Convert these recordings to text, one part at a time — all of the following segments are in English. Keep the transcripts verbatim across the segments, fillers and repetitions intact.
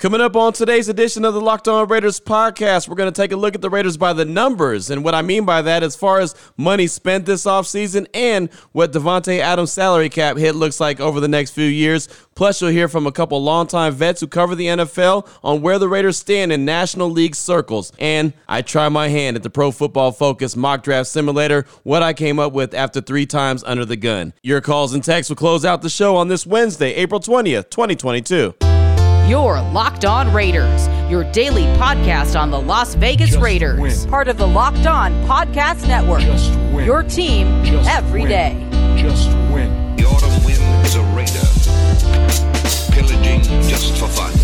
Coming up on today's edition of the Locked On Raiders podcast, we're going to take a look at the Raiders by the numbers. And what I mean by that, as far as money spent this offseason and what Davante Adams' salary cap hit looks like over the next few years. Plus, you'll hear from a couple longtime vets who cover the N F L on where the Raiders stand in National League circles. And I try my hand at the Pro Football Focus mock draft simulator, what I came up with after three times under the gun. Your calls and texts will close out the show on this Wednesday, April twentieth, twenty twenty-two. You're Locked On Raiders, your daily podcast on the Las Vegas Just Raiders. Win. Part of the Locked On Podcast Network. Just win. Your team Just every win. day. Just win. The autumn wind is a raider, pillaging just for fun.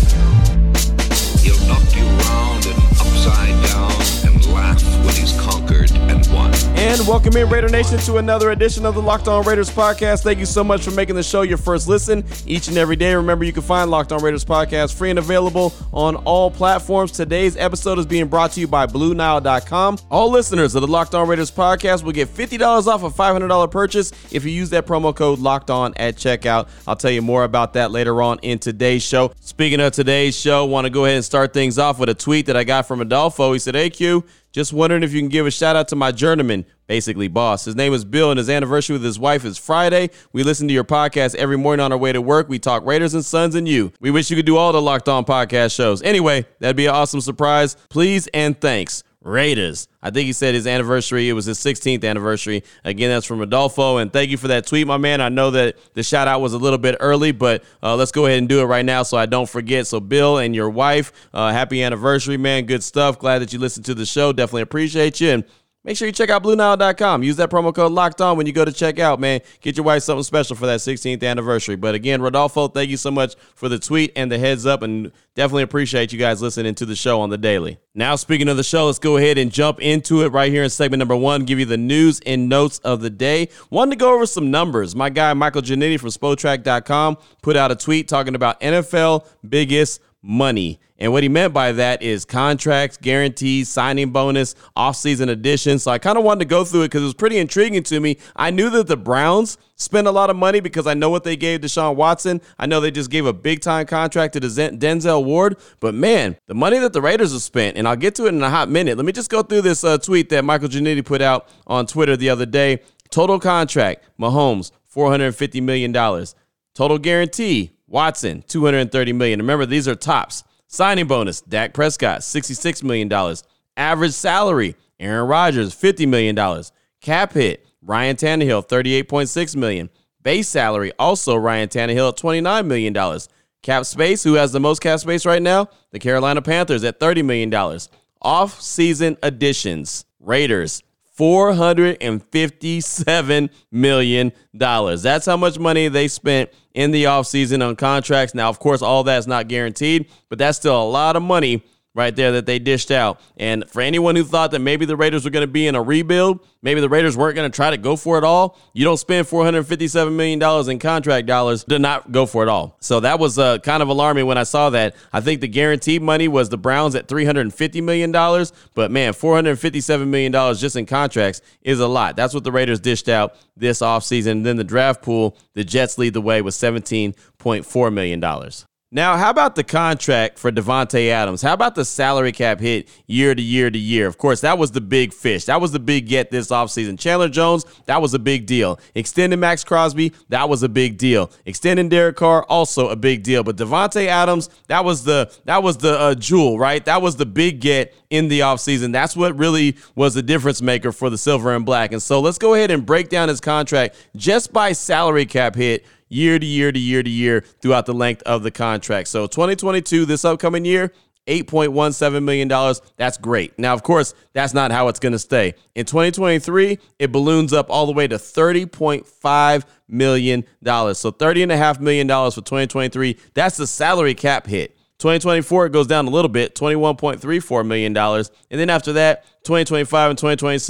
He'll knock you round and upside down and laugh when he's conquered and won. And welcome in, Raider Nation, to another edition of the Locked On Raiders podcast. Thank you so much for making the show your first listen each and every day. Remember, you can find Locked On Raiders podcast free and available on all platforms. Today's episode is being brought to you by Blue Nile dot com. All listeners of the Locked On Raiders podcast will get fifty dollars off a five hundred dollars purchase if you use that promo code Locked On at checkout. I'll tell you more about that later on in today's show. Speaking of today's show, want to go ahead and start things off with a tweet that I got from Adolfo. He said, "Hey Q, just wondering if you can give a shout out to my journeyman, basically boss. His name is Bill, and his anniversary with his wife is Friday. We listen to your podcast every morning on our way to work. We talk Raiders and Sons and you. We wish you could do all the Locked On podcast shows. Anyway, that'd be an awesome surprise. Please and thanks, Raiders." I think he said his anniversary, it was his sixteenth anniversary. Again, that's from Adolfo, and thank you for that tweet, my man. I know that the shout out was a little bit early, but uh, let's go ahead and do it right now so I don't forget. So Bill and your wife, uh, happy anniversary, man. Good stuff. Glad that you listened to the show. Definitely appreciate you. And make sure you check out Blue Nile dot com. Use that promo code Locked On when you go to check out, man. Get your wife something special for that sixteenth anniversary. But again, Rodolfo, thank you so much for the tweet and the heads up, and definitely appreciate you guys listening to the show on the daily. Now, speaking of the show, let's go ahead and jump into it right here in segment number one, give you the news and notes of the day. Wanted to go over some numbers. My guy, Michael Giannitti from Spotrac dot com, put out a tweet talking about N F L biggest money. And what he meant by that is contracts, guarantees, signing bonus, offseason additions. So I kind of wanted to go through it because it was pretty intriguing to me. I knew that the Browns spent a lot of money because I know what they gave Deshaun Watson. I know they just gave a big-time contract to Denzel Ward. But, man, the money that the Raiders have spent, and I'll get to it in a hot minute. Let me just go through this uh, tweet that Michael Giannitti put out on Twitter the other day. Total contract, Mahomes, four hundred fifty million dollars. Total guarantee, Watson, two hundred thirty million dollars. Remember, these are tops. Signing bonus, Dak Prescott, sixty-six million dollars. Average salary, Aaron Rodgers, fifty million dollars. Cap hit, Ryan Tannehill, thirty-eight point six million dollars. Base salary, also Ryan Tannehill at twenty-nine million dollars. Cap space, who has the most cap space right now? The Carolina Panthers at thirty million dollars. Off-season additions, Raiders, four hundred fifty-seven million dollars. That's how much money they spent in the offseason on contracts. Now, of course, all that's not guaranteed, but that's still a lot of money right there that they dished out. And for anyone who thought that maybe the Raiders were going to be in a rebuild, maybe the Raiders weren't going to try to go for it all, you don't spend four hundred fifty-seven million dollars in contract dollars to not go for it all. So that was uh, kind of alarming when I saw that. I think the guaranteed money was the Browns at three hundred fifty million dollars, but man, four hundred fifty-seven million dollars just in contracts is a lot. That's what the Raiders dished out this offseason. And then the draft pool, the Jets lead the way with seventeen point four million dollars. Now, how about the contract for Davante Adams? How about the salary cap hit year to year to year? Of course, that was the big fish. That was the big get this offseason. Chandler Jones, that was a big deal. Extending Max Crosby, that was a big deal. Extending Derek Carr, also a big deal. But Davante Adams, that was the that was the uh, jewel, right? That was the big get in the offseason. That's what really was the difference maker for the Silver and Black. And so let's go ahead and break down his contract just by salary cap hit year to year to year to year throughout the length of the contract. So twenty twenty-two, this upcoming year, eight point one seven million dollars. That's great. Now, of course, that's not how it's going to stay. In twenty twenty-three, it balloons up all the way to thirty point five million dollars. So thirty point five million dollars for twenty twenty-three. That's the salary cap hit. twenty twenty-four, it goes down a little bit, twenty-one point three four million dollars. And then after that, twenty twenty-five and twenty twenty-six,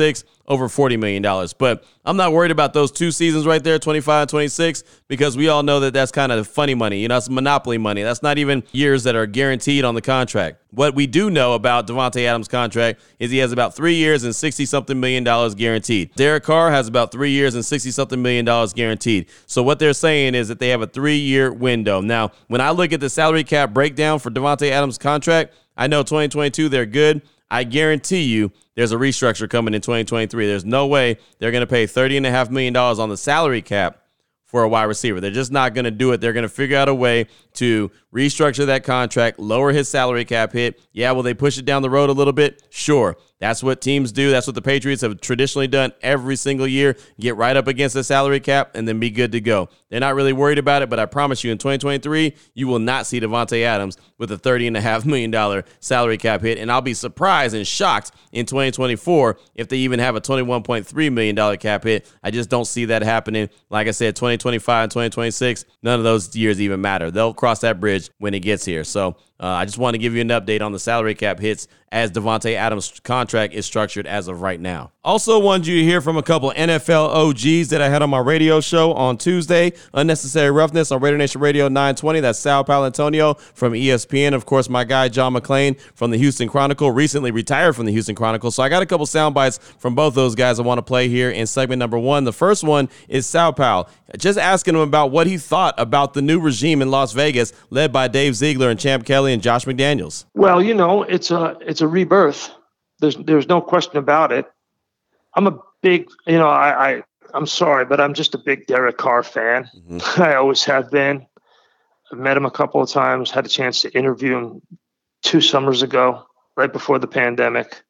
over forty million dollars. But I'm not worried about those two seasons right there, twenty-five and twenty-six, because we all know that that's kind of funny money. You know, it's monopoly money. That's not even years that are guaranteed on the contract. What we do know about Davante Adams' contract is he has about three years and sixty-something million dollars guaranteed. Derek Carr has about three years and sixty-something million dollars guaranteed. So what they're saying is that they have a three-year window. Now, when I look at the salary cap breakdown for Davante Adams' contract, I know twenty twenty-two, they're good. I guarantee you there's a restructure coming in twenty twenty-three. There's no way they're going to pay thirty point five million dollars on the salary cap for a wide receiver. They're just not going to do it. They're going to figure out a way to restructure that contract, lower his salary cap hit. Yeah, will they push it down the road a little bit? Sure. That's what teams do. That's what the Patriots have traditionally done every single year. Get right up against the salary cap and then be good to go. They're not really worried about it, but I promise you in twenty twenty-three, you will not see Davante Adams with a thirty point five million dollars salary cap hit. And I'll be surprised and shocked in twenty twenty-four if they even have a twenty-one point three million dollars cap hit. I just don't see that happening. Like I said, twenty twenty-five and twenty twenty-six, none of those years even matter. They'll cross that bridge when it gets here. So uh, I just want to give you an update on the salary cap hits as Davante Adams' contract is structured as of right now. Also wanted you to hear from a couple N F L O Gs that I had on my radio show on Tuesday. Unnecessary Roughness on Raider Nation Radio nine twenty. That's Sal Palantonio from E S P N. Of course, my guy John McClain from the Houston Chronicle, recently retired from the Houston Chronicle. So I got a couple sound bites from both those guys I want to play here in segment number one. The first one is Sal Pal, just asking him about what he thought about the new regime in Las Vegas led by Dave Ziegler and Champ Kelly and Josh McDaniels. Well, you know, it's a it's a rebirth. There's there's no question about it. I'm a big, you know, I, I I'm sorry, but I'm just a big Derek Carr fan. Mm-hmm. I always have been. I've met him a couple of times. Had a chance to interview him two summers ago, right before the pandemic,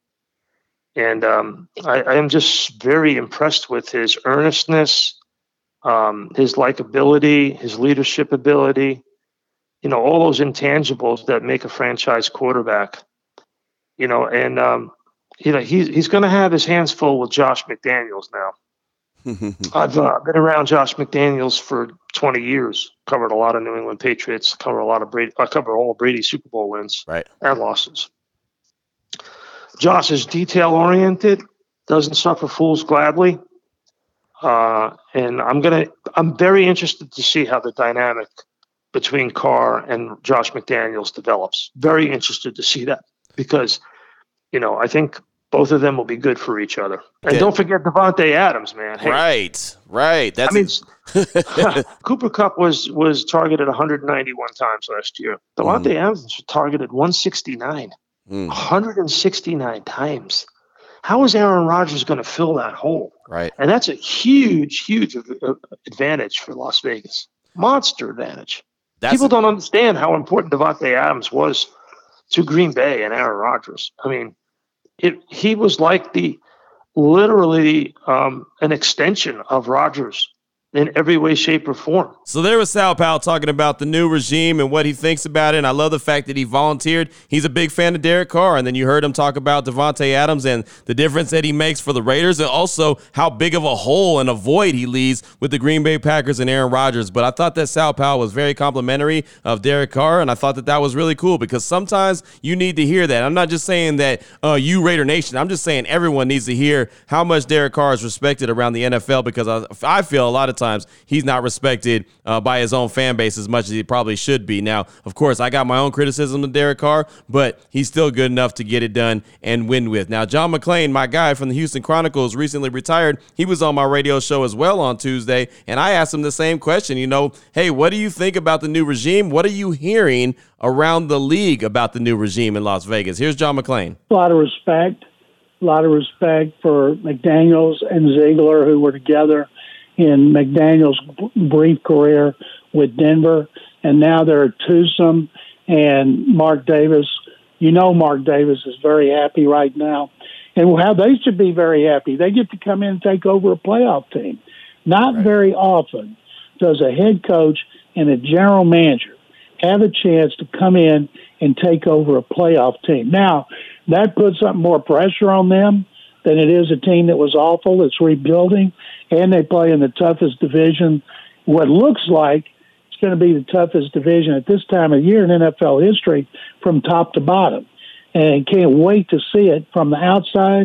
and um, I, I am just very impressed with his earnestness, um, his likability, his leadership ability. You know, all those intangibles that make a franchise quarterback. You know, and um, you know he's he's going to have his hands full with Josh McDaniels now. I've uh, been around Josh McDaniels for twenty years. Covered a lot of New England Patriots. Covered a lot of Brady. I cover all of Brady's Super Bowl wins, right, and losses. Josh is detail oriented. Doesn't suffer fools gladly. Uh, and I'm gonna. I'm very interested to see how the dynamic between Carr and Josh McDaniels develops. Very interested to see that because, you know, I think both of them will be good for each other. And yeah. Don't forget Davante Adams, man. Hey, right, right. That's I mean, Cooper Kupp was was targeted one hundred ninety-one times last year. Davante mm. Adams was targeted one sixty-nine. Mm. one hundred sixty-nine times. How is Aaron Rodgers going to fill that hole? Right. And that's a huge, huge advantage for Las Vegas. Monster advantage. That's People don't understand how important Davante Adams was to Green Bay and Aaron Rodgers. I mean, it he was like the literally um, an extension of Rodgers in every way, shape, or form. So there was Sal Powell talking about the new regime and what he thinks about it. And I love the fact that he volunteered. He's a big fan of Derek Carr. And then you heard him talk about Davante Adams and the difference that he makes for the Raiders and also how big of a hole and a void he leaves with the Green Bay Packers and Aaron Rodgers. But I thought that Sal Powell was very complimentary of Derek Carr, and I thought that that was really cool because sometimes you need to hear that. I'm not just saying that uh, you, Raider Nation. I'm just saying everyone needs to hear how much Derek Carr is respected around the N F L because I, I feel a lot of times he's not respected uh, by his own fan base as much as he probably should be. Now, of course, I got my own criticism of Derek Carr, but he's still good enough to get it done and win with. Now, John McClain, my guy from the Houston Chronicles, recently retired. He was on my radio show as well on Tuesday, and I asked him the same question. You know, hey, what do you think about the new regime? What are you hearing around the league about the new regime in Las Vegas? Here's John McClain. A lot of respect, a lot of respect for McDaniels and Ziegler, who were together in McDaniels' brief career with Denver, and now they're a twosome. And Mark Davis, you know, Mark Davis is very happy right now, and how they should be very happy. They get to come in and take over a playoff team. Not right. very often does a head coach and a general manager have a chance to come in and take over a playoff team. Now, that puts up more pressure on them than it is a team that was awful, that's rebuilding, and they play in the toughest division. What looks like it's going to be the toughest division at this time of year in N F L history from top to bottom. And can't wait to see it from the outside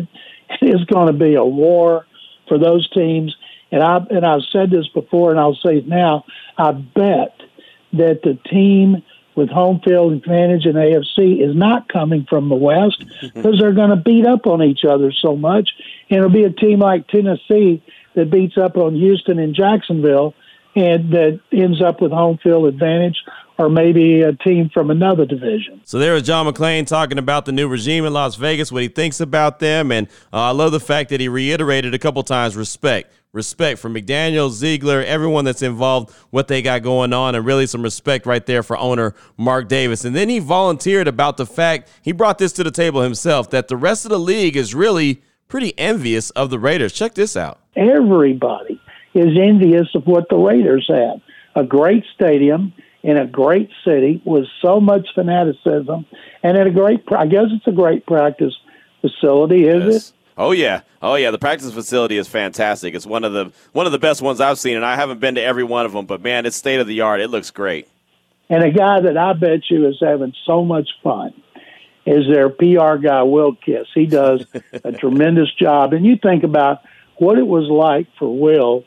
It's going to be a war for those teams. And, I, and I've said this before, and I'll say it now. I bet that the team with home field advantage in A F C is not coming from the West because they're going to beat up on each other so much. And it'll be a team like Tennessee that beats up on Houston and Jacksonville and that ends up with home field advantage, or maybe a team from another division. So there was John McClain talking about the new regime in Las Vegas, what he thinks about them, and uh, I love the fact that he reiterated a couple times respect. Respect for McDaniels, Ziegler, everyone that's involved, what they got going on, and really some respect right there for owner Mark Davis. And then he volunteered about the fact, he brought this to the table himself, that the rest of the league is really pretty envious of the Raiders. Check this out. Everybody is envious of what the Raiders have. A great stadium in a great city with so much fanaticism, and at a great, I guess it's a great practice facility, is yes. it? Oh yeah, oh yeah. The practice facility is fantastic. It's one of the one of the best ones I've seen, and I haven't been to every one of them. But man, it's state of the art. It looks great. And a guy that I bet you is having so much fun is their P R guy, Will Kiss. He does a tremendous job. And you think about what it was like for Will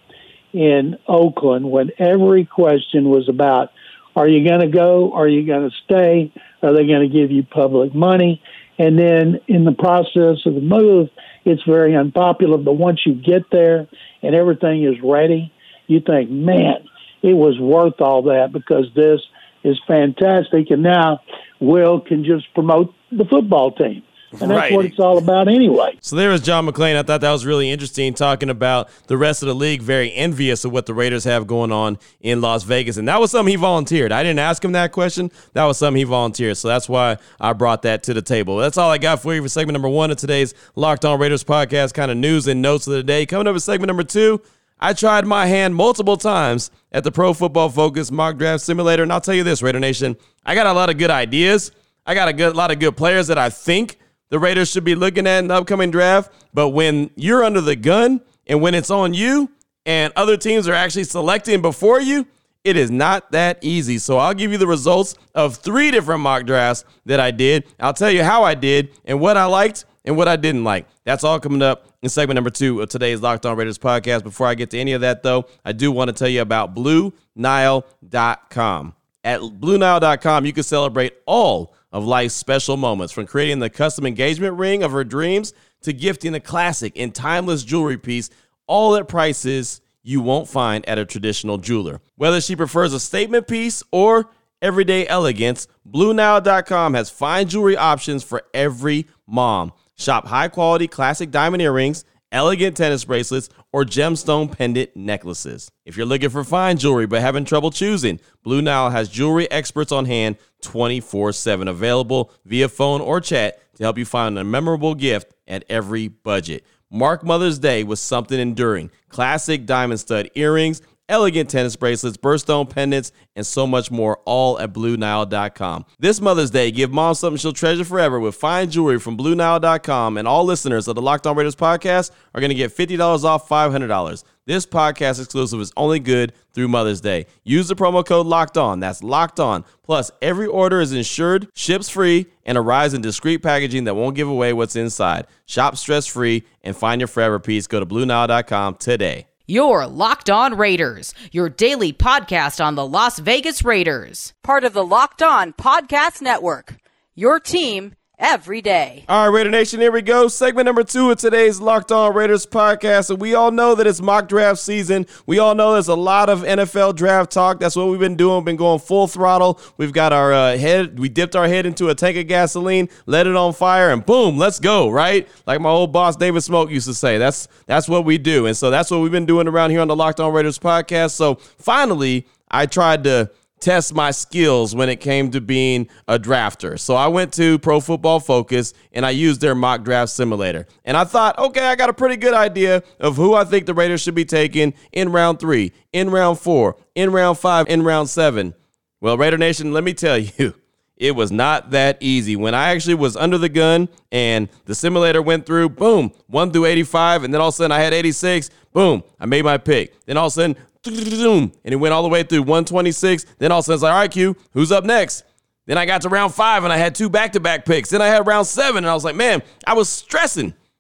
in Oakland when every question was about, are you going to go? Are you going to stay? Are they going to give you public money? And then in the process of the move, it's very unpopular. But once you get there and everything is ready, you think, man, it was worth all that because this is fantastic. And now Will can just promote the football team. And that's right. What it's all about anyway. So there was John McClain. I thought that was really interesting, talking about the rest of the league very envious of what the Raiders have going on in Las Vegas. And that was something he volunteered. I didn't ask him that question. That was something he volunteered. So that's why I brought that to the table. That's all I got for you for segment number one of today's Locked On Raiders podcast, kind of news and notes of the day. Coming up with segment number two, I tried my hand multiple times at the Pro Football Focus mock draft simulator. And I'll tell you this, Raider Nation, I got a lot of good ideas. I got a good, lot of good players that I think the Raiders should be looking at in the upcoming draft. But when you're under the gun and when it's on you and other teams are actually selecting before you, it is not that easy. So I'll give you the results of three different mock drafts that I did. I'll tell you how I did and what I liked and what I didn't like. That's all coming up in segment number two of today's Locked On Raiders podcast. Before I get to any of that, though, I do want to tell you about Blue Nile dot com. At Blue Nile dot com, you can celebrate all of life's special moments, from creating the custom engagement ring of her dreams to gifting a classic and timeless jewelry piece, all at prices you won't find at a traditional jeweler. Whether she prefers a statement piece or everyday elegance, Blue Nile dot com has fine jewelry options for every mom. Shop high-quality classic diamond earrings, elegant tennis bracelets, or gemstone pendant necklaces. If you're looking for fine jewelry but having trouble choosing, Blue Nile has jewelry experts on hand twenty-four seven, available via phone or chat to help you find a memorable gift at every budget. Mark Mother's Day with something enduring. Classic diamond stud earrings, elegant tennis bracelets, birthstone pendants, and so much more, all at Blue Nile dot com. This Mother's Day, give mom something she'll treasure forever with fine jewelry from Blue Nile dot com, and all listeners of the Locked On Raiders podcast are going to get fifty dollars off five hundred dollars. This podcast exclusive is only good through Mother's Day. Use the promo code Locked On. That's Locked On. Plus, every order is insured, ships free, and arrives in discreet packaging that won't give away what's inside. Shop stress-free and find your forever piece. Go to Blue Nile dot com today. You're Locked On Raiders, your daily podcast on the Las Vegas Raiders. Part of the Locked On Podcast Network, your team every day. All right, Raider Nation, here we go. Segment number two of today's Locked On Raiders podcast. And we all know that it's mock draft season. We all know there's a lot of N F L draft talk. That's what we've been doing. We've been going full throttle. We've got our uh, head, we dipped our head into a tank of gasoline, let it on fire, and boom, let's go, right? Like my old boss, David Smoke, used to say. That's, that's what we do. And so that's what we've been doing around here on the Locked On Raiders podcast. So finally, I tried to test my skills when it came to being a drafter. So I went to Pro Football Focus and I used their mock draft simulator. And I thought, okay, I got a pretty good idea of who I think the Raiders should be taking in round three, in round four, in round five, in round seven. Well, Raider Nation, let me tell you, it was not that easy. When I actually was under the gun and the simulator went through, boom, one through eighty-five, and then all of a sudden I had eighty-six, boom, I made my pick. Then all of a sudden, and it went all the way through one twenty-six. Then all of a sudden, it's like, all right, Q, who's up next? Then I got to round five, and I had two back-to-back picks. Then I had round seven, and I was like, man, I was stressing.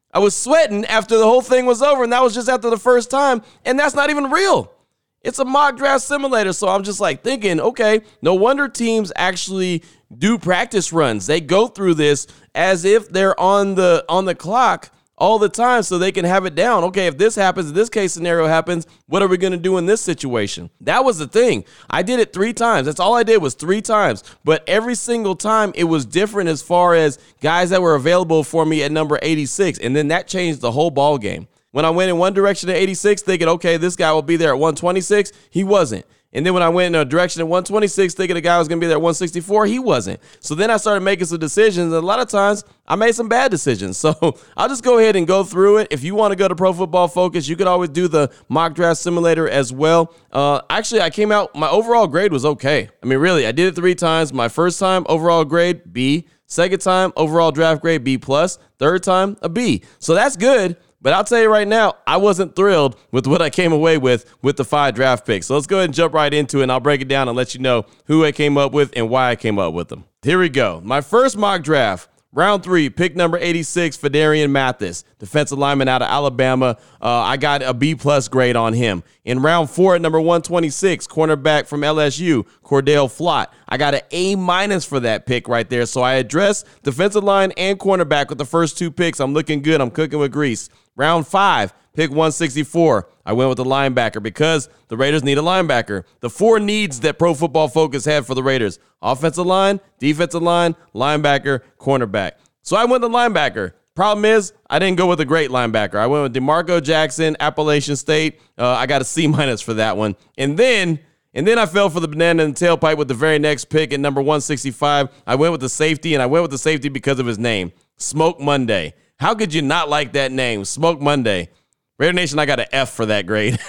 I was sweating after the whole thing was over, and that was just after the first time, and that's not even real. It's a mock draft simulator, so I'm just like thinking, okay, no wonder teams actually do practice runs. They go through this as if they're on the on the clock all the time so they can have it down. Okay, if this happens, if this case scenario happens, what are we going to do in this situation? That was the thing. I did it three times. That's all I did was three times. But every single time it was different as far as guys that were available for me at number eighty-six. And then that changed the whole ball game. When I went in one direction at eighty-six, thinking, okay, this guy will be there at one twenty-six, he wasn't. And then when I went in a direction at one twenty-six, thinking the guy was going to be there at one sixty-four, he wasn't. So then I started making some decisions, and a lot of times I made some bad decisions. So I'll just go ahead and go through it. If you want to go to Pro Football Focus, you could always do the mock draft simulator as well. Uh, actually, I came out, my overall grade was okay. I mean, really, I did it three times. My first time, overall grade, B. Second time, overall draft grade, B plus. Third time, a B. So that's good. But I'll tell you right now, I wasn't thrilled with what I came away with with the five draft picks. So let's go ahead and jump right into it, and I'll break it down and let you know who I came up with and why I came up with them. Here we go. My first mock draft, round three, pick number eighty-six, Phidarian Mathis, defensive lineman out of Alabama. Uh, I got a B-plus grade on him. In round four, at number one twenty-six, cornerback from L S U, Cordell Flott. I got an A-minus for that pick right there. So I addressed defensive line and cornerback with the first two picks. I'm looking good. I'm cooking with grease. Round five, pick one sixty-four. I went with the linebacker because the Raiders need a linebacker. The four needs that Pro Football Focus had for the Raiders: offensive line, defensive line, linebacker, cornerback. So I went with the linebacker. Problem is, I didn't go with a great linebacker. I went with DeMarco Jackson, Appalachian State. Uh, I got a C minus for that one. And then, and then I fell for the banana in the tailpipe with the very next pick at number one sixty-five. I went with the safety, and I went with the safety because of his name, Smoke Monday. How could you not like that name, Smoke Monday? Raider Nation, I got an F for that grade.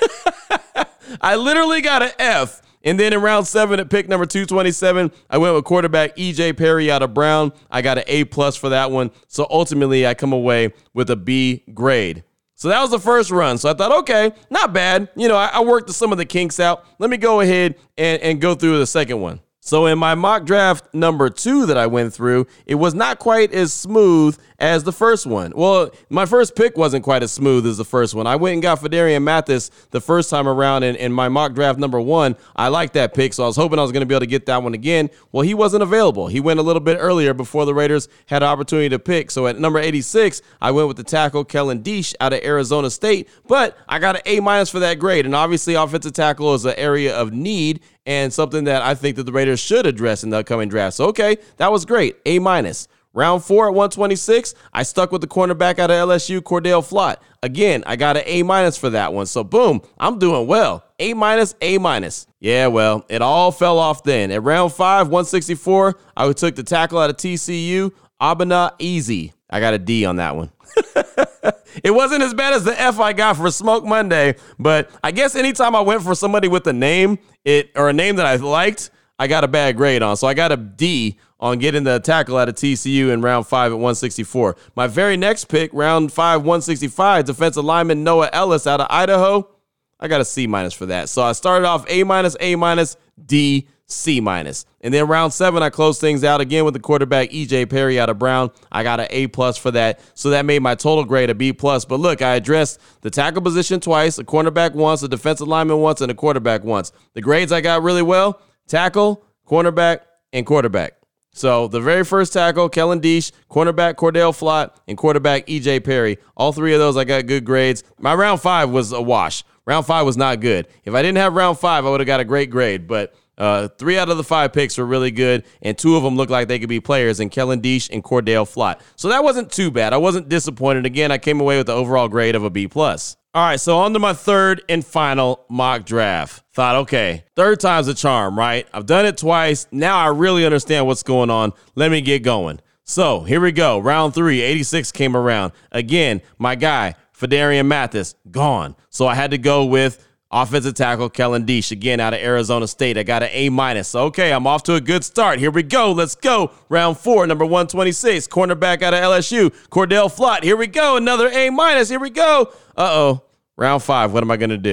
I literally got an F. And then in round seven at pick number two twenty-seven, I went with quarterback E J Perry out of Brown. I got an A plus for that one. So ultimately, I come away with a B grade. So that was the first run. So I thought, okay, not bad. You know, I, I worked some of the kinks out. Let me go ahead and, and go through the second one. So in my mock draft number two that I went through, it was not quite as smooth as the first one. Well, my first pick wasn't quite as smooth as the first one. I went and got Phidarian Mathis the first time around, and in my mock draft number one, I liked that pick, so I was hoping I was going to be able to get that one again. Well, he wasn't available. He went a little bit earlier before the Raiders had an opportunity to pick. So at number eighty-six, I went with the tackle Kellen Diesch out of Arizona State, but I got an A minus for that grade, and obviously offensive tackle is an area of need and something that I think that the Raiders should address in the upcoming draft. So, okay, that was great. A minus. Round four at one twenty-six, I stuck with the cornerback out of L S U, Cordell Flott. Again, I got an A minus for that one. So, boom, I'm doing well. A minus, A minus. Yeah, well, it all fell off then. At round five, one sixty-four, I took the tackle out of T C U, Abana Easy. I got a D on that one. It wasn't as bad as the F I got for Smoke Monday, but I guess anytime I went for somebody with a name, it or a name that I liked, I got a bad grade on. So I got a D on getting the tackle out of T C U in round five at one sixty-four. My very next pick, round five, one sixty-five, defensive lineman Noah Ellis out of Idaho. I got a C minus for that. So I started off A minus, A minus, D, C minus. And then round seven, I closed things out again with the quarterback E J Perry out of Brown. I got an A plus for that. So that made my total grade a B plus. But look, I addressed the tackle position twice, a cornerback once, a defensive lineman once, and a quarterback once. The grades I got really well: tackle, cornerback, and quarterback. So the very first tackle, Kellen Diesch, cornerback Cordell Flott, and quarterback E J Perry. All three of those I got good grades. My round five was a wash. Round five was not good. If I didn't have round five, I would have got a great grade. But uh, three out of the five picks were really good, and two of them looked like they could be players, in Kellen Diesch and Cordell Flott. So that wasn't too bad. I wasn't disappointed. Again, I came away with the overall grade of a B plus. All right, so on to my third and final mock draft. Thought, okay, third time's a charm, right? I've done it twice. Now I really understand what's going on. Let me get going. So here we go. Round three, eighty-six came around. Again, my guy, Phidarian Mathis, gone. So I had to go with offensive tackle Kellen Diesch, again out of Arizona State. I got an A minus. So, okay, I'm off to a good start. Here we go. Let's go. Round four, number one twenty-six, cornerback out of L S U, Cordell Flott. Here we go. Another A minus. Here we go. Uh-oh. Round five. What am I going to do?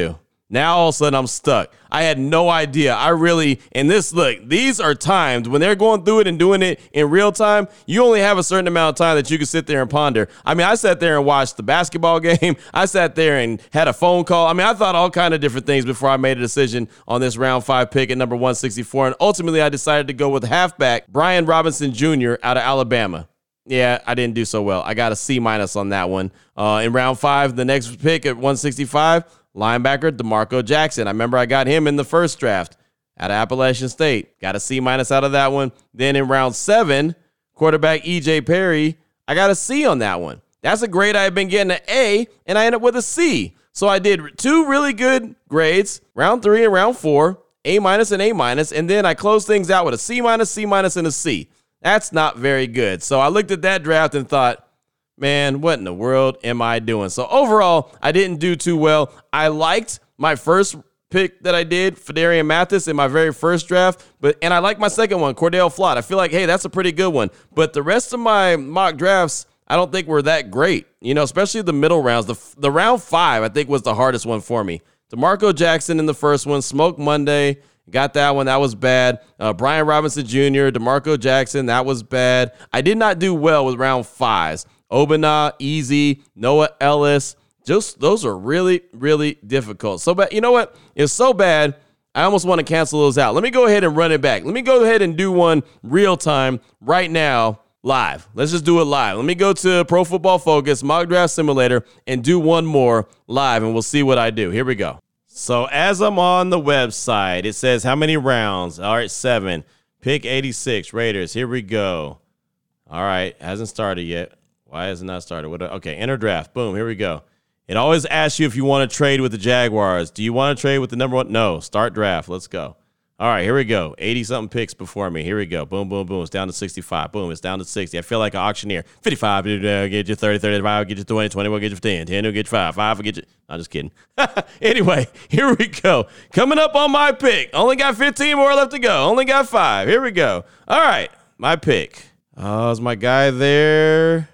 Now all of a sudden I'm stuck. I had no idea. I really, and this, look, these are timed when they're going through it and doing it in real time. You only have a certain amount of time that you can sit there and ponder. I mean, I sat there and watched the basketball game. I sat there and had a phone call. I mean, I thought all kind of different things before I made a decision on this round five pick at number one sixty-four. And ultimately I decided to go with halfback Brian Robinson Junior out of Alabama. Yeah, I didn't do so well. I got a C minus on that one. Uh, in round five, the next pick at one sixty-five, linebacker DeMarco Jackson. I remember I got him in the first draft out of Appalachian State. Got a C minus out of that one. Then in round seven, quarterback E J Perry. I got a C on that one. That's a grade I had been getting an A, and I ended up with a C. So I did two really good grades, round three and round four, A minus and A minus, and then I closed things out with a C minus, C minus, and a C. That's not very good. So I looked at that draft and thought, man, what in the world am I doing? So overall, I didn't do too well. I liked my first pick that I did, Phidarian Mathis, in my very first draft, but and I like my second one, Cordell Flott. I feel like, hey, that's a pretty good one. But the rest of my mock drafts, I don't think were that great. You know, especially the middle rounds. The the round five, I think, was the hardest one for me. DeMarco Jackson in the first one, Smoke Monday. Got that one. That was bad. Uh, Brian Robinson Junior, DeMarco Jackson. That was bad. I did not do well with round fives. Obana, Easy, Noah Ellis. Just those are really, really difficult. So bad. You know what? It's so bad, I almost want to cancel those out. Let me go ahead and run it back. Let me go ahead and do one real time right now, live. Let's just do it live. Let me go to Pro Football Focus, Mock Draft Simulator, and do one more live, and we'll see what I do. Here we go. So as I'm on the website, it says how many rounds? All right, seven. Pick eighty-six, Raiders. Here we go. All right, hasn't started yet. Why has it not started? What? Okay, enter draft. Boom, here we go. It always asks you if you want to trade with the Jaguars. Do you want to trade with the number one? No, start draft. Let's go. All right, here we go. eighty-something picks before me. Here we go. Boom, boom, boom. It's down to sixty-five. Boom, it's down to sixty. I feel like an auctioneer. fifty-five, uh, get you thirty, thirty-five, get you twenty, twenty, will get you ten, ten will get you five, five will get you. I'm just kidding. Anyway, here we go. Coming up on my pick. Only got fifteen more left to go. Only got five. Here we go. All right, my pick. Oh, is my guy there?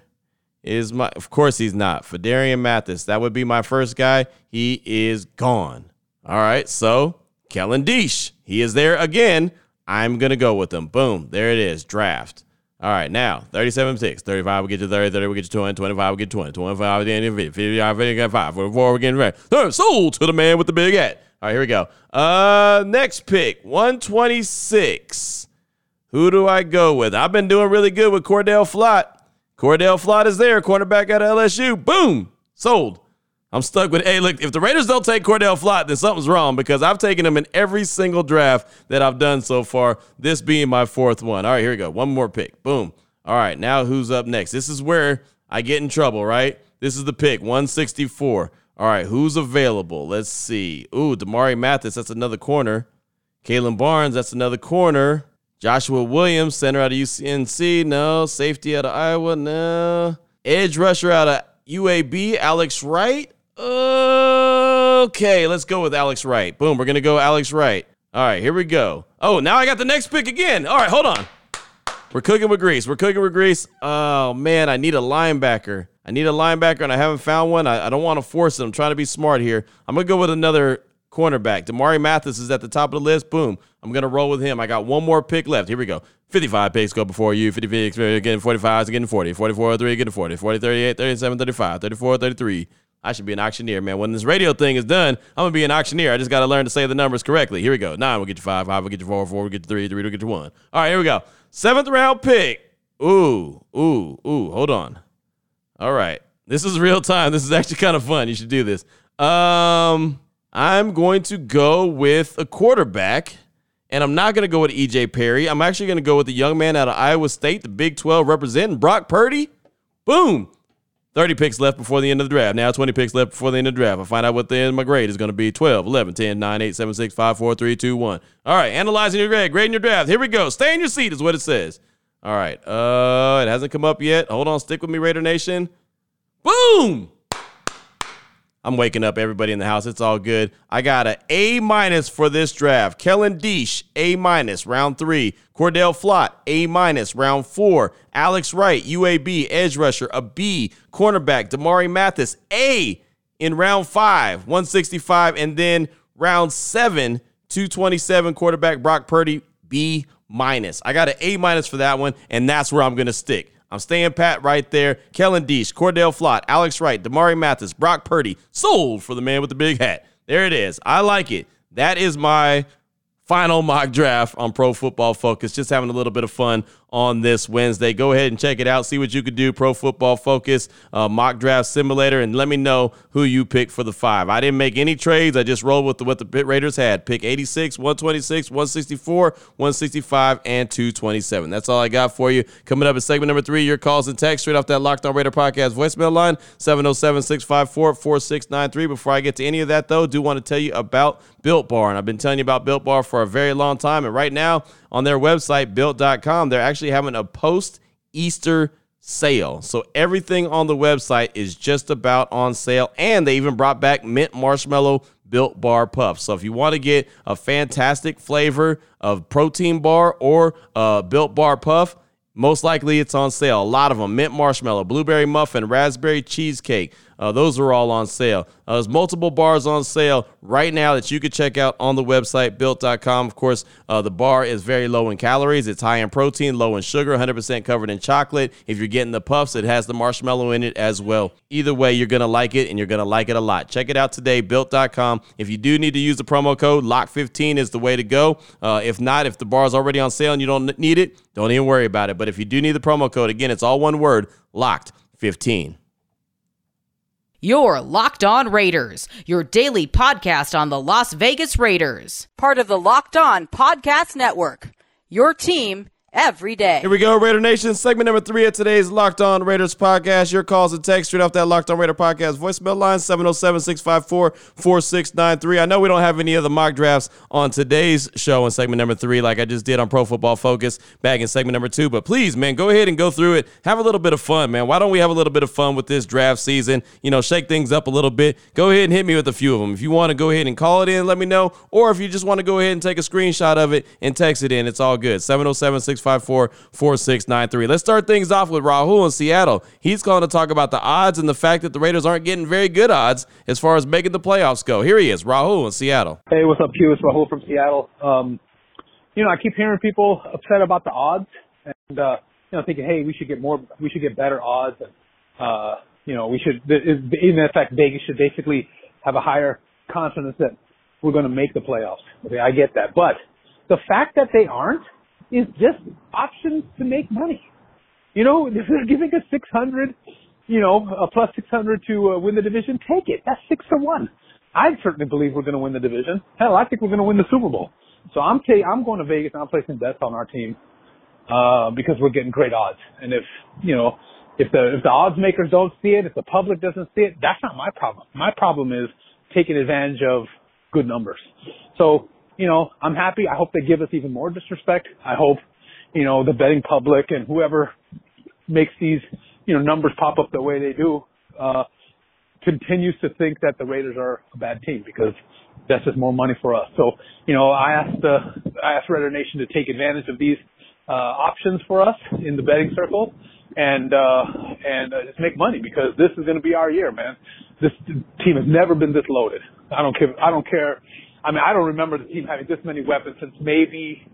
Is my, of course he's not. Phidarian Mathis. That would be my first guy. He is gone. All right, so Kellen Diesch. He is there again. I'm going to go with him. Boom. There it is. Draft. All right, now, thirty-seven picks. thirty-five will get you thirty, thirty will get you twenty, twenty-five will get you twenty, twenty-five will get you fifty, fifty-five will get you five, forty-four will get you fifty. Sold to the man with the big hat. All right, here we go. Uh, next pick, one twenty-six. Who do I go with? I've been doing really good with Cordell Flott. Cordell Flott is there, cornerback out of L S U. Boom, sold. I'm stuck with, hey, look, if the Raiders don't take Cordell Flott, then something's wrong because I've taken him in every single draft that I've done so far, this being my fourth one. All right, here we go. One more pick. Boom. All right, now who's up next? This is where I get in trouble, right? This is the pick, one sixty-four. All right, who's available? Let's see. Ooh, Damari Mathis, that's another corner. Kalen Barnes, that's another corner. Joshua Williams, center out of U C N C. No. Safety out of Iowa. No. Edge rusher out of U A B. Alex Wright. Okay, let's go with Alex Wright. Boom, we're going to go Alex Wright. All right, here we go. Oh, now I got the next pick again. All right, hold on. We're cooking with grease. We're cooking with grease. Oh, man, I need a linebacker. I need a linebacker, and I haven't found one. I, I don't want to force it. I'm trying to be smart here. I'm going to go with another cornerback. Damari Mathis is at the top of the list. Boom. I'm going to roll with him. I got one more pick left. Here we go. fifty-five picks go before you. fifty picks, getting forty-five, getting forty. forty-four, three, getting forty. forty, thirty-eight, thirty-seven, thirty-five. thirty-four, thirty-three. I should be an auctioneer, man. When this radio thing is done, I'm going to be an auctioneer. I just got to learn to say the numbers correctly. Here we go. Nine will get you five. Five will get you four. Four will get you three. Three will get you one. All right, here we go. Seventh round pick. Ooh, ooh, ooh. Hold on. All right. This is real time. This is actually kind of fun. You should do this. Um, I'm going to go with a quarterback, and I'm not going to go with E J Perry. I'm actually going to go with the young man out of Iowa State, the Big twelve representing, Brock Purdy. Boom. thirty picks left before the end of the draft. Now twenty picks left before the end of the draft. I find out what the end of my grade is going to be. twelve, eleven, ten, nine, eight, seven, six, five, four, three, two, one. All right, analyzing your grade, grading your draft. Here we go. Stay in your seat is what it says. All right. Uh, it hasn't come up yet. Hold on. Stick with me, Raider Nation. Boom. I'm waking up everybody in the house. It's all good. I got an A minus for this draft. Kellen Diesch, A minus, round three. Cordell Flott, A minus, round four. Alex Wright, U A B, edge rusher, a B. Cornerback, Damari Mathis, A in round five, one sixty-five. And then round seven, two twenty-seven, quarterback Brock Purdy, B minus. I got an A minus for that one, and that's where I'm going to stick. I'm staying pat right there. Kellen Diesch, Cordell Flott, Alex Wright, Damari Mathis, Brock Purdy, sold for the man with the big hat. There it is. I like it. That is my final mock draft on Pro Football Focus. Just having a little bit of fun on this Wednesday. Go ahead and check it out. See what you could do. Pro Football Focus uh, mock draft simulator, and let me know who you pick for the five. I didn't make any trades. I just rolled with the, what the Raiders had. Pick eighty-six, one twenty-six, one sixty-four, one sixty-five, and two twenty-seven. That's all I got for you. Coming up in segment number three, your calls and texts straight off that Locked On Raider podcast voicemail line, seven oh seven, six five four, four six nine three. Before I get to any of that, though, do want to tell you about Built Bar. And I've been telling you about Built Bar for a very long time. And right now on their website, built dot com, they're actually having a post-Easter sale. So everything on the website is just about on sale. And they even brought back mint marshmallow Built Bar Puffs. So if you want to get a fantastic flavor of protein bar or a Built Bar Puff, most likely it's on sale. A lot of them. Mint marshmallow, blueberry muffin, raspberry cheesecake. Uh, those are all on sale. Uh, there's multiple bars on sale right now that you can check out on the website, built dot com. Of course, uh, the bar is very low in calories. It's high in protein, low in sugar, one hundred percent covered in chocolate. If you're getting the puffs, it has the marshmallow in it as well. Either way, you're going to like it, and you're going to like it a lot. Check it out today, built dot com. If you do need to use the promo code, lock fifteen is the way to go. Uh, if not, if the bar is already on sale and you don't need it, don't even worry about it. But if you do need the promo code, again, it's all one word, locked fifteen. You're Locked On Raiders, your daily podcast on the Las Vegas Raiders. Part of the Locked On Podcast Network, your team every day. Here we go, Raider Nation. Segment number three of today's Locked On Raiders podcast. Your calls and texts straight off that Locked On Raider podcast voicemail line, seven oh seven, six five four, four six nine three. I know we don't have any of the mock drafts on today's show in segment number three like I just did on Pro Football Focus back in segment number two, but please, man, go ahead and go through it. Have a little bit of fun, man. Why don't we have a little bit of fun with this draft season? You know, shake things up a little bit. Go ahead and hit me with a few of them. If you want to go ahead and call it in, let me know, or if you just want to go ahead and take a screenshot of it and text it in, it's all good. seven oh seven, six five four, four six nine three. Let's start things off with Rahul in Seattle. He's calling to talk about the odds and the fact that the Raiders aren't getting very good odds as far as making the playoffs go. Here he is, Rahul in Seattle. Hey, what's up, Q? It's Rahul from Seattle. Um, you know, I keep hearing people upset about the odds and, uh, you know, thinking, hey, we should get more, we should get better odds. And, uh, you know, we should, even in fact, Vegas should basically have a higher confidence that we're going to make the playoffs. Okay, I get that. But the fact that they aren't is just options to make money. You know, if they're giving us six hundred, you know, a plus six hundred to uh, win the division, take it. That's six to one. I certainly believe we're going to win the division. Hell, I think we're going to win the Super Bowl. So I'm ta- I'm going to Vegas and I'm placing bets on our team uh, because we're getting great odds. And if, you know, if the if the odds makers don't see it, if the public doesn't see it, that's not my problem. My problem is taking advantage of good numbers. So, you know, I'm happy. I hope they give us even more disrespect. I hope, you know, the betting public and whoever makes these, you know, numbers pop up the way they do, uh, continues to think that the Raiders are a bad team because that's just more money for us. So, you know, I asked, uh, I asked Raider Nation to take advantage of these, uh, options for us in the betting circle and, uh, and uh, just make money because this is going to be our year, man. This team has never been this loaded. I don't care. I don't care. I mean, I don't remember the team having this many weapons since maybe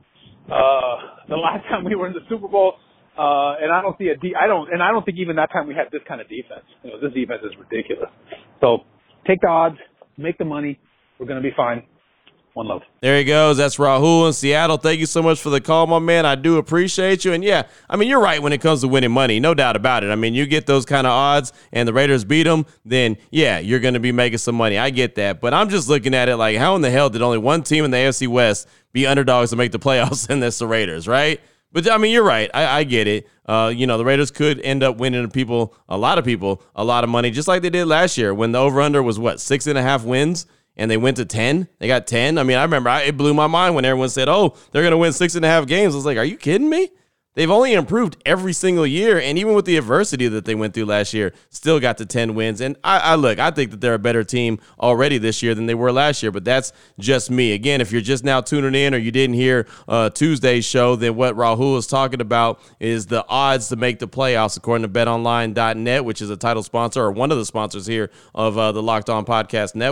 uh the last time we were in the Super Bowl. Uh and I don't see a de- I don't and I don't think even that time we had this kind of defense. You know, this defense is ridiculous. So take the odds, make the money. We're gonna be fine. One love. There he goes. That's Rahul in Seattle. Thank you so much for the call, my man. I do appreciate you. And, yeah, I mean, you're right when it comes to winning money. No doubt about it. I mean, you get those kind of odds and the Raiders beat them, then, yeah, you're going to be making some money. I get that. But I'm just looking at it like, how in the hell did only one team in the A F C West be underdogs to make the playoffs, and that's the Raiders, right? But, I mean, you're right. I, I get it. Uh, you know, the Raiders could end up winning people, a lot of people, a lot of money, just like they did last year when the over-under was, what, six and a half wins? And they went to ten. They got ten. I mean, I remember I, it blew my mind when everyone said, oh, they're going to win six and a half games. I was like, are you kidding me? They've only improved every single year. And even with the adversity that they went through last year, still got to ten wins. And I, I look, I think that they're a better team already this year than they were last year. But that's just me. Again, if you're just now tuning in or you didn't hear uh, Tuesday's show, then what Rahul is talking about is the odds to make the playoffs, according to bet online dot net, which is a title sponsor or one of the sponsors here of uh, the Locked On Podcast Network.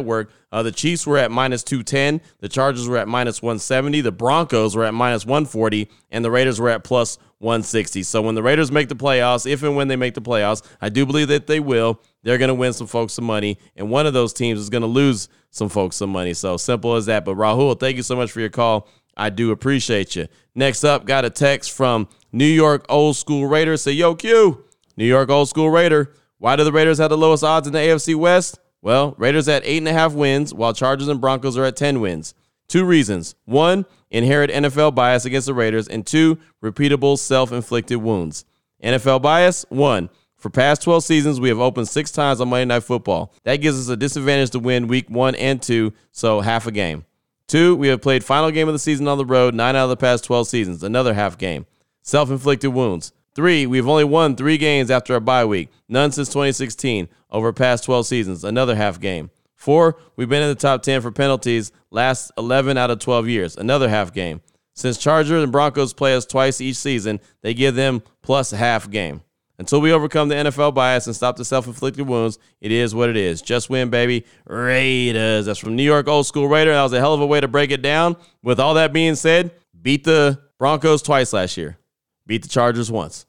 Uh, the Chiefs were at minus two ten. The Chargers were at minus one seventy. The Broncos were at minus one forty. And the Raiders were at plus one sixty. So when the Raiders make the playoffs, if and when they make the playoffs, I do believe that they will, they're going to win some folks some money. And one of those teams is going to lose some folks some money. So simple as that. But Rahul, thank you so much for your call. I do appreciate you. Next up, got a text from New York Old School Raider. Say, yo, Q, New York Old School Raider. Why do the Raiders have the lowest odds in the A F C West? Well, Raiders at eight and a half wins, while Chargers and Broncos are at ten wins. Two reasons. One, inherent N F L bias against the Raiders, and two, repeatable self-inflicted wounds. N F L bias, one. For past twelve seasons, we have opened six times on Monday Night Football. That gives us a disadvantage to win week one and two, so half a game. Two, we have played final game of the season on the road nine out of the past twelve seasons, another half game. Self-inflicted wounds. Three, we've only won three games after a bye week, none since twenty sixteen, over past twelve seasons, another half game. Four, we've been in the top ten for penalties last eleven out of twelve years, another half game. Since Chargers and Broncos play us twice each season, they give them plus a half game. Until we overcome the N F L bias and stop the self-inflicted wounds, it is what it is. Just win, baby. Raiders. That's from New York Old School Raider. That was a hell of a way to break it down. With all that being said, beat the Broncos twice last year. Beat the Chargers once.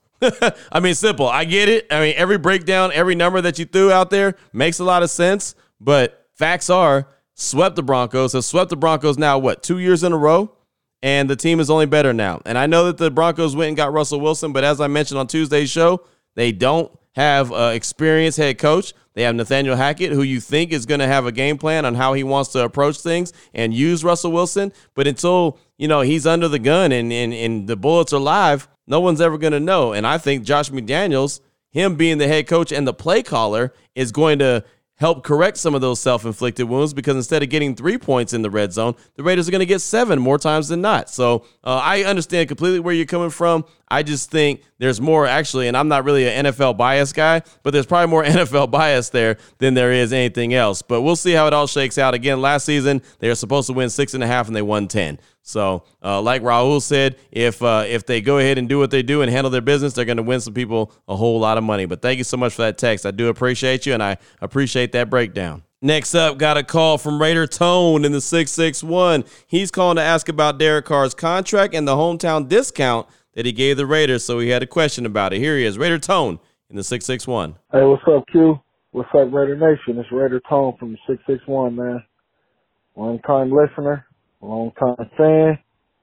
I mean, simple. I get it. I mean, every breakdown, every number that you threw out there makes a lot of sense. But facts are, swept the Broncos. Have swept the Broncos now, what, two years in a row? And the team is only better now. And I know that the Broncos went and got Russell Wilson, but as I mentioned on Tuesday's show, they don't have an experienced head coach. They have Nathaniel Hackett, who you think is going to have a game plan on how he wants to approach things and use Russell Wilson. But until, you know, he's under the gun and, and, and the bullets are live, no one's ever going to know. And I think Josh McDaniels, him being the head coach and the play caller, is going to help correct some of those self-inflicted wounds, because instead of getting three points in the red zone, the Raiders are going to get seven more times than not. So uh, I understand completely where you're coming from. I just think there's more actually, and I'm not really an N F L bias guy, but there's probably more N F L bias there than there is anything else. But we'll see how it all shakes out. Again, last season, they were supposed to win six and a half and they won ten. So uh, like Rahul said, if uh, if they go ahead and do what they do and handle their business, they're going to win some people a whole lot of money. But thank you so much for that text. I do appreciate you, and I appreciate that breakdown. Next up, got a call from Raider Tone in the six six one. He's calling to ask about Derek Carr's contract and the hometown discount that he gave the Raiders, so he had a question about it. Here he is, Raider Tone in the six six one. Hey, what's up, Q? What's up, Raider Nation? It's Raider Tone from the six six one, man. Long-time listener, long-time fan.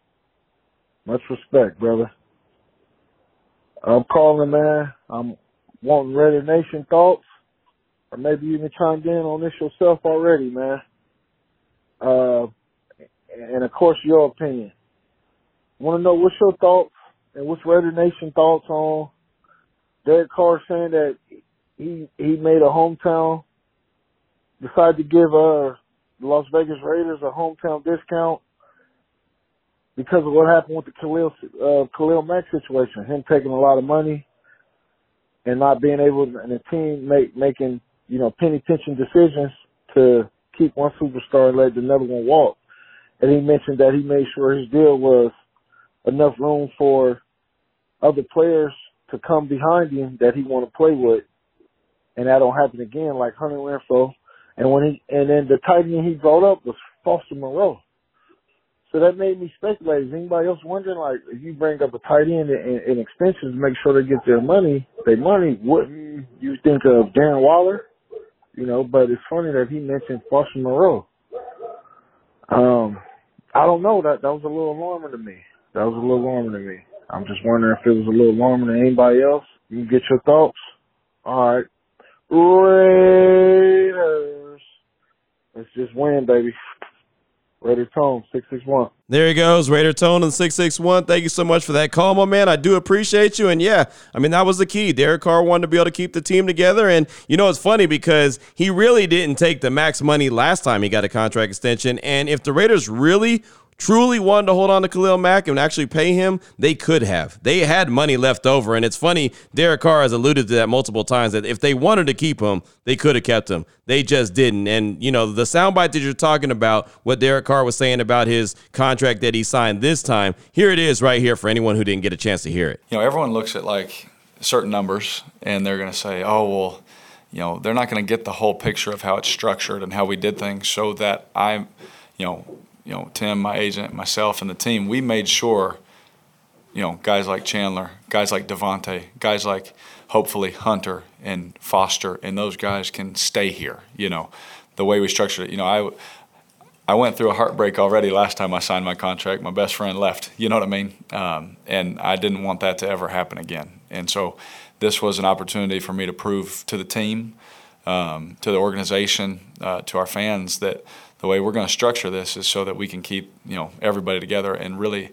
Much respect, brother. I'm calling, man. I'm wanting Raider Nation thoughts, or maybe you even chimed in on this yourself already, man. Uh, and, of course, your opinion. Want to know what's your thoughts and what's Raider Nation thoughts on Derek Carr saying that he he made a hometown, decided to give uh, the Las Vegas Raiders a hometown discount because of what happened with the Khalil, uh, Khalil Mack situation, him taking a lot of money and not being able to, and the team make, making, you know, penny pinching decisions to keep one superstar and let another one walk. And he mentioned that he made sure his deal was enough room for other players to come behind him that he want to play with, and that don't happen again, like Hunter Renfrow. And when he and then the tight end he brought up was Foster Moreau. So that made me speculate. Is anybody else wondering, like, if you bring up a tight end in, in extensions, make sure they get their money, their money, wouldn't you think of Darren Waller? You know, but it's funny that he mentioned Foster Moreau. Um, I don't know. That that was a little alarming to me. That was a little alarming to me. I'm just wondering if it was a little alarming to anybody else. You can get your thoughts. All right. Raiders. Let's just win, baby. Raider Tone, six six one. There he goes, Raider Tone in six six one. Thank you so much for that call, my man. I do appreciate you. And, yeah, I mean, that was the key. Derek Carr wanted to be able to keep the team together. And, you know, it's funny because he really didn't take the max money last time he got a contract extension. And if the Raiders really truly wanted to hold on to Khalil Mack and actually pay him, they could have. They had money left over. And it's funny, Derek Carr has alluded to that multiple times, that if they wanted to keep him, they could have kept him. They just didn't. And, you know, the soundbite that you're talking about, what Derek Carr was saying about his contract that he signed this time, here it is right here for anyone who didn't get a chance to hear it. You know, everyone looks at, like, certain numbers, and they're going to say, oh, well, you know, they're not going to get the whole picture of how it's structured and how we did things. So that I, you know, you know, Tim, my agent, myself, and the team, we made sure, you know, guys like Chandler, guys like Devontae, guys like hopefully Hunter and Foster, and those guys can stay here. You know, the way we structured it. You know, I. I went through a heartbreak already last time I signed my contract. My best friend left, you know what I mean? Um, and I didn't want that to ever happen again. And so this was an opportunity for me to prove to the team, um, to the organization, uh, to our fans that the way we're going to structure this is so that we can keep, you know, everybody together and really,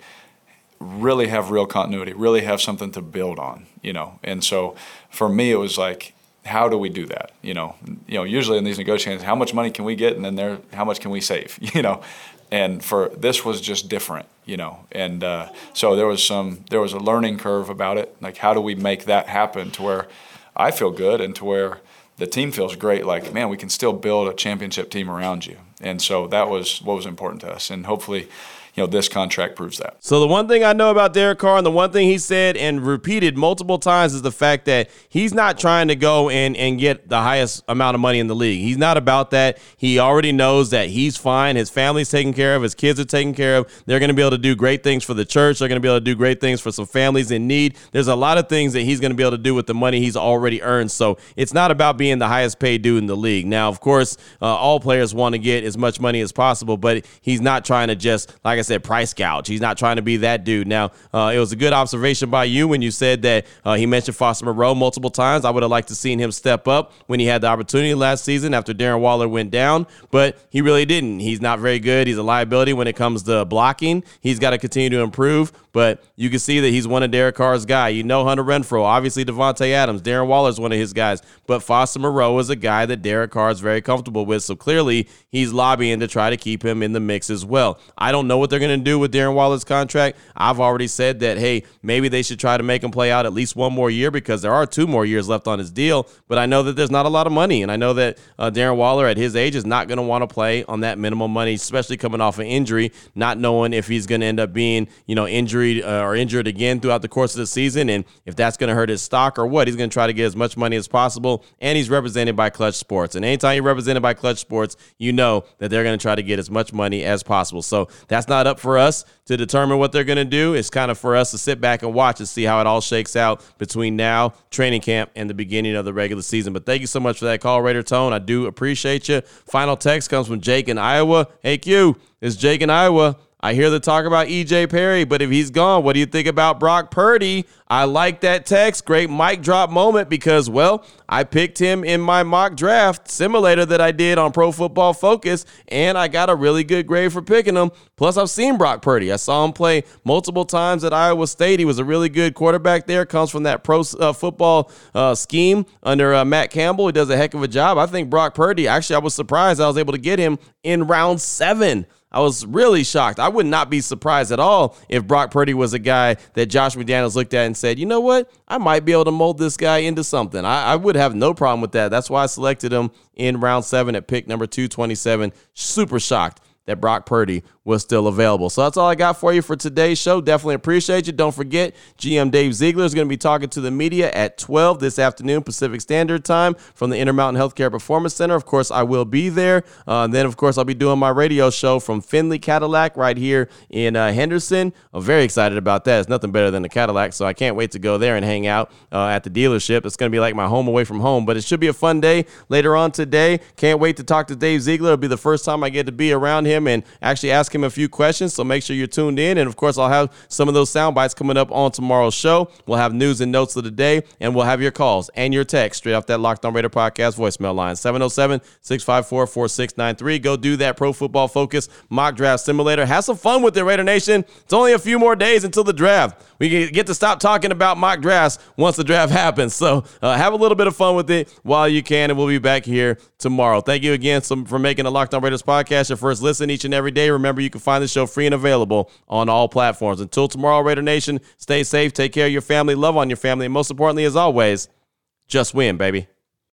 really have real continuity, really have something to build on, you know. And so for me, it was like, how do we do that? You know, you know, usually in these negotiations, how much money can we get, and then there, how much can we save? You know, and for this was just different, you know, and uh, so there was some, there was a learning curve about it. Like, how do we make that happen to where I feel good and to where the team feels great? Like, man, we can still build a championship team around you, and so that was what was important to us, and hopefully, you know, this contract proves that. So the one thing I know about Derek Carr, and the one thing he said and repeated multiple times, is the fact that he's not trying to go and, and get the highest amount of money in the league. He's not about that. He already knows that he's fine. His family's taken care of. His kids are taken care of. They're going to be able to do great things for the church. They're going to be able to do great things for some families in need. There's a lot of things that he's going to be able to do with the money he's already earned. So it's not about being the highest paid dude in the league. Now, of course, uh, all players want to get as much money as possible, but he's not trying to just, like I said, price gouge. He's not trying to be that dude. Now, uh, it was a good observation by you when you said that uh, he mentioned Foster Moreau multiple times. I would have liked to seen him step up when he had the opportunity last season after Darren Waller went down, but he really didn't. He's not very good. He's a liability when it comes to blocking. He's got to continue to improve, but you can see that he's one of Derek Carr's guy. You know Hunter Renfrow, obviously Devontae Adams, Darren Waller is one of his guys, but Foster Moreau is a guy that Derek Carr is very comfortable with, so clearly he's lobbying to try to keep him in the mix as well. I don't know what they're going to do with Darren Waller's contract. I've already said that, hey, maybe they should try to make him play out at least one more year because there are two more years left on his deal, but I know that there's not a lot of money, and I know that uh, Darren Waller at his age is not going to want to play on that minimum money, especially coming off an injury, not knowing if he's going to end up being, you know, injured uh, or injured again throughout the course of the season, and if that's going to hurt his stock or what. He's going to try to get as much money as possible, and he's represented by Clutch Sports, and anytime you're represented by Clutch Sports, you know that they're going to try to get as much money as possible. So that's not up for us to determine what they're going to do. It's kind of for us to sit back and watch and see how it all shakes out between now, training camp, and the beginning of the regular season. But thank you so much for that call, Raider Tone. I do appreciate you. Final text comes from Jake in Iowa. Hey, Q, it's Jake in Iowa. I hear the talk about E J Perry, but if he's gone, what do you think about Brock Purdy? I like that text. Great mic drop moment because, well, I picked him in my mock draft simulator that I did on Pro Football Focus, and I got a really good grade for picking him. Plus, I've seen Brock Purdy. I saw him play multiple times at Iowa State. He was a really good quarterback there. Comes from that pro uh, football uh, scheme under uh, Matt Campbell. He does a heck of a job. I think Brock Purdy, actually, I was surprised I was able to get him in round seven. I was really shocked. I would not be surprised at all if Brock Purdy was a guy that Josh McDaniels looked at and said, you know what, I might be able to mold this guy into something. I, I would have no problem with that. That's why I selected him in round seven at pick number two twenty-seven. Super shocked that Brock Purdy was still available. So that's all I got for you for today's show. Definitely appreciate you. Don't forget, G M Dave Ziegler is going to be talking to the media at twelve this afternoon Pacific Standard Time from the Intermountain Healthcare Performance Center. Of course, I will be there. Uh, and then, of course, I'll be doing my radio show from Findlay Cadillac right here in uh, Henderson. I'm very excited about that. It's nothing better than a Cadillac, so I can't wait to go there and hang out uh, at the dealership. It's going to be like my home away from home, but it should be a fun day later on today. Can't wait to talk to Dave Ziegler. It'll be the first time I get to be around him and actually ask him a few questions, so make sure you're tuned in. And of course, I'll have some of those sound bites coming up on tomorrow's show. We'll have news and notes of the day, and we'll have your calls and your texts straight off that Locked On Raider podcast voicemail line, seven oh seven, six five four, four six nine three. Go do that Pro Football Focus mock draft simulator. Have some fun with it, Raider Nation. It's only a few more days until the draft. We get to stop talking about mock drafts once the draft happens. So uh, have a little bit of fun with it while you can, and we'll be back here tomorrow. Thank you again for making the Locked On Raiders podcast your first listen each and every day. Remember, you can find the show free and available on all platforms. Until tomorrow, Raider Nation, stay safe, take care of your family, love on your family, and most importantly, as always, just win, baby.